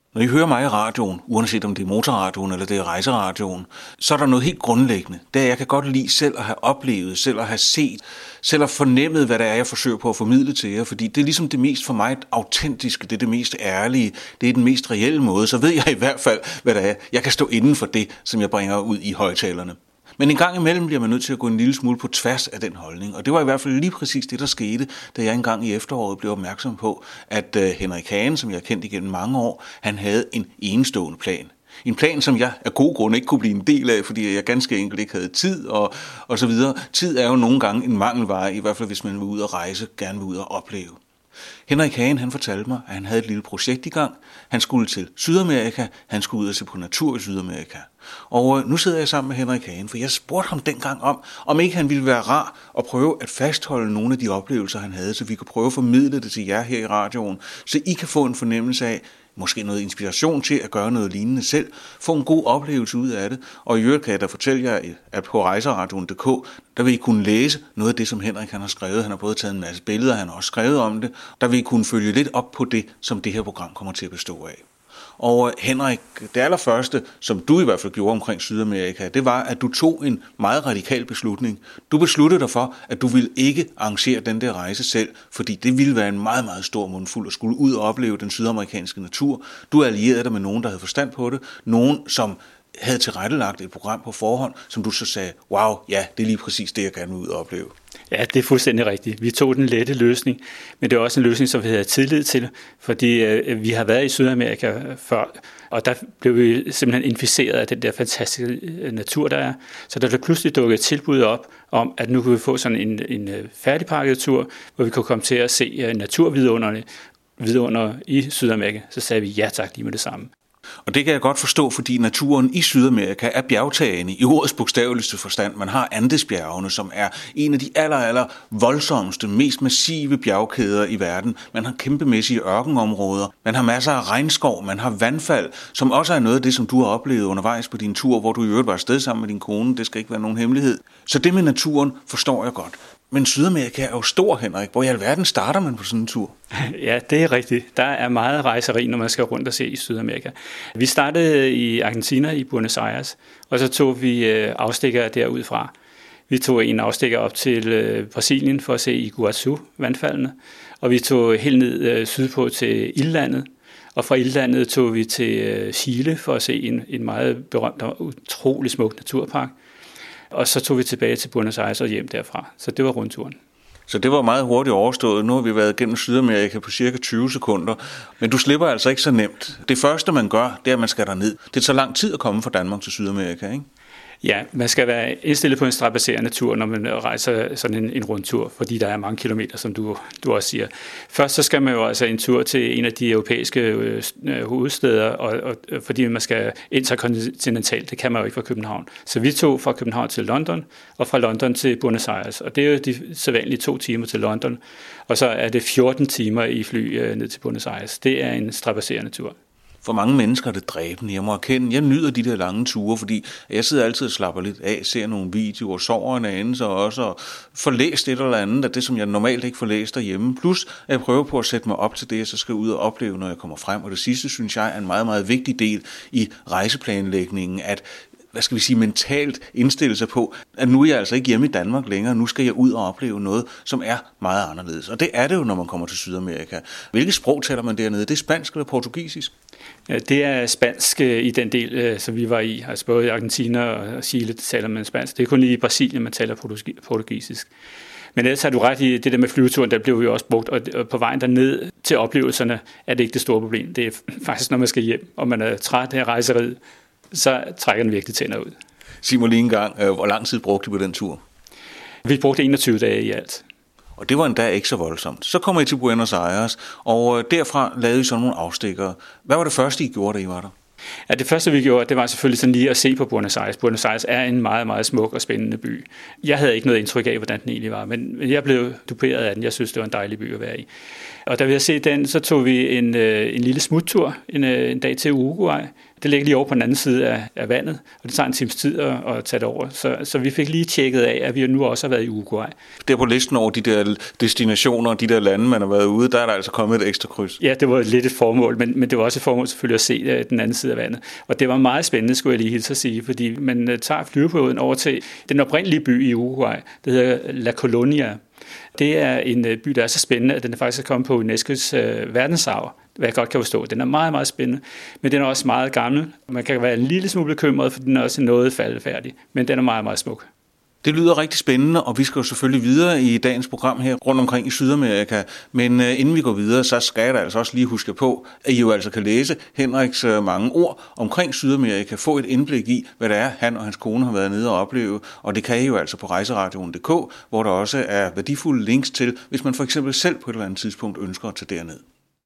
Når I hører mig i radioen, uanset om det er motorradioen eller det er rejseradioen, så er der noget helt grundlæggende. Det er, jeg kan godt lide selv at have oplevet, selv at have set, selv at fornemmet, hvad det er, jeg forsøger på at formidle til jer. Fordi det er ligesom det mest for mig autentiske, det er det mest ærlige, det er den mest reelle måde. Så ved jeg i hvert fald, hvad det er. Jeg kan stå inden for det, som jeg bringer ud i højtalerne. Men en gang imellem bliver man nødt til at gå en lille smule på tværs af den holdning. Og det var i hvert fald lige præcis det, der skete, da jeg engang i efteråret blev opmærksom på, at Henrik Hagen, som jeg har kendt igennem mange år, han havde en enestående plan. En plan, som jeg af gode grunde ikke kunne blive en del af, fordi jeg ganske enkelt ikke havde tid og så videre. Tid er jo nogle gange en mangelvare, i hvert fald hvis man vil ud og rejse, gerne vil ud og opleve. Henrik Hagen, han fortalte mig, at han havde et lille projekt i gang. Han skulle til Sydamerika, han skulle ud og se på natur i Sydamerika. Og nu sidder jeg sammen med Henrik Hagen, for jeg spurgte ham dengang om ikke han ville være rar at prøve at fastholde nogle af de oplevelser, han havde, så vi kunne prøve at formidle det til jer her i radioen, så I kan få en fornemmelse af, måske noget inspiration til at gøre noget lignende selv, få en god oplevelse ud af det. Og i øvrigt kan jeg da fortælle jer, at på rejseradioen.dk, der vil I kunne læse noget af det, som Henrik han har skrevet. Han har både taget en masse billeder, han har også skrevet om det. Der vil I kunne følge lidt op på det, som det her program kommer til at bestå af. Og Henrik, det allerførste, som du i hvert fald gjorde omkring Sydamerika, det var, at du tog en meget radikal beslutning. Du besluttede dig for, at du ville ikke arrangere den der rejse selv, fordi det ville være en meget, meget stor mundfuld at skulle ud og opleve den sydamerikanske natur. Du allierede dig med nogen, der havde forstand på det. Nogen, som havde tilrettelagt et program på forhånd, som du så sagde, wow, ja, det er lige præcis det, jeg gerne vil ud og opleve. Ja, det er fuldstændig rigtigt. Vi tog den lette løsning, men det er også en løsning, som vi havde tillid til, fordi vi har været i Sydamerika før, og der blev vi simpelthen inficeret af den der fantastiske natur, der er. Så der pludselig dukkede et tilbud op om, at nu kunne vi få sådan en færdigpakket tur, hvor vi kunne komme til at se naturvidunder i Sydamerika. Så sagde vi ja tak lige med det samme. Og det kan jeg godt forstå, fordi naturen i Sydamerika er bjergtagende i ordets bogstaveligste forstand. Man har Andesbjergene, som er en af de aller voldsomste, mest massive bjergkæder i verden. Man har kæmpemæssige ørkenområder, man har masser af regnskov, man har vandfald, som også er noget af det, som du har oplevet undervejs på din tur, hvor du i øvrigt var afsted sammen med din kone. Det skal ikke være nogen hemmelighed. Så det med naturen forstår jeg godt. Men Sydamerika er jo stor, Henrik. Hvor i alverden starter man på sådan en tur? Ja, det er rigtigt. Der er meget rejseri, når man skal rundt og se i Sydamerika. Vi startede i Argentina, i Buenos Aires, og så tog vi afstikker derudfra. Vi tog en afstikker op til Brasilien for at se Iguazu-vandfaldene, og vi tog helt ned sydpå til Ildlandet, og fra Ildlandet tog vi til Chile for at se en meget berømt og utrolig smuk naturpark. Og så tog vi tilbage til Buenos Aires og hjem derfra. Så det var rundturen. Så det var meget hurtigt overstået. Nu har vi været gennem Sydamerika på cirka 20 sekunder. Men du slipper altså ikke så nemt. Det første, man gør, det er, at man skal derned. Det tager lang tid at komme fra Danmark til Sydamerika, ikke? Ja, man skal være indstillet på en strabadserende tur, når man rejser sådan en rundtur, fordi der er mange kilometer, som du også siger. Først så skal man jo altså en tur til en af de europæiske hovedsteder, og fordi man skal interkontinentalt, det kan man jo ikke fra København. Så vi tog fra København til London, og fra London til Buenos Aires, og det er jo de sædvanlige 2 timer til London, og så er det 14 timer i fly ned til Buenos Aires. Det er en strabadserende tur. For mange mennesker er det dræbende. Jeg må erkende, jeg nyder de der lange ture, fordi jeg sidder altid og slapper lidt af, ser nogle videoer, sover en anelse også, og får læst et eller andet af det, som jeg normalt ikke får læst derhjemme. Plus, at jeg prøver på at sætte mig op til det, jeg så skal ud og opleve, når jeg kommer frem. Og det sidste, synes jeg, er en meget, meget vigtig del i rejseplanlægningen, at mentalt indstille sig på, at nu er jeg altså ikke hjemme i Danmark længere, nu skal jeg ud og opleve noget, som er meget anderledes. Og det er det jo, når man kommer til Sydamerika. Hvilket sprog taler man dernede? Det er spansk eller portugisisk? Ja, det er spansk i den del, som vi var i. Altså både i Argentina og Chile taler man spansk. Det er kun i Brasilien, man taler portugisisk. Men ellers har du ret i det der med flyveturen, der blev jo også brugt, og på vejen derned til oplevelserne er det ikke det store problem. Det er faktisk, når man skal hjem, og man er træt af rejseriet, så trækker den virkelig tænder ud. Sig mig lige en gang, hvor lang tid brugte I på den tur? Vi brugte 21 dage i alt. Og det var endda ikke så voldsomt. Så kom I til Buenos Aires, og derfra lavede I sådan nogle afstikkere. Hvad var det første, I gjorde, da I var der? Ja, det første, vi gjorde, det var selvfølgelig sådan lige at se på Buenos Aires. Buenos Aires er en meget, meget smuk og spændende by. Jeg havde ikke noget indtryk af, hvordan den egentlig var, men jeg blev duperet af den. Jeg synes, det var en dejlig by at være i. Og da vi havde set den, så tog vi en lille smuttur en dag til Uruguay, Det ligger lige over på den anden side af vandet, og det tager en times tid at tage det over. Så vi fik lige tjekket af, at vi nu også har været i Uruguay. Der på listen over de der destinationer og de der lande, man har været ude, der er der altså kommet et ekstra kryds. Ja, det var lidt et formål, men det var også et formål selvfølgelig at se den anden side af vandet. Og det var meget spændende, skulle jeg lige hilse at sige, fordi man tager flyveperioden over til den oprindelige by i Uruguay, det hedder La Colonia. Det er en by, der er så spændende, at den faktisk er kommet på UNESCO's verdensarv, hvad jeg godt kan forstå. Den er meget, meget spændende, men den er også meget gammel. Man kan være en lille smule bekymret, for den er også noget faldefærdig, men den er meget, meget smuk. Det lyder rigtig spændende, og vi skal jo selvfølgelig videre i dagens program her rundt omkring i Sydamerika. Men inden vi går videre, så skal jeg da altså også lige huske på, at I jo altså kan læse Henriks mange ord omkring Sydamerika, få et indblik i, hvad det er, han og hans kone har været nede og opleve. Og det kan I jo altså på rejseradioen.dk, hvor der også er værdifulde links til, hvis man for eksempel selv på et eller andet tidspunkt ønsker at tage derned.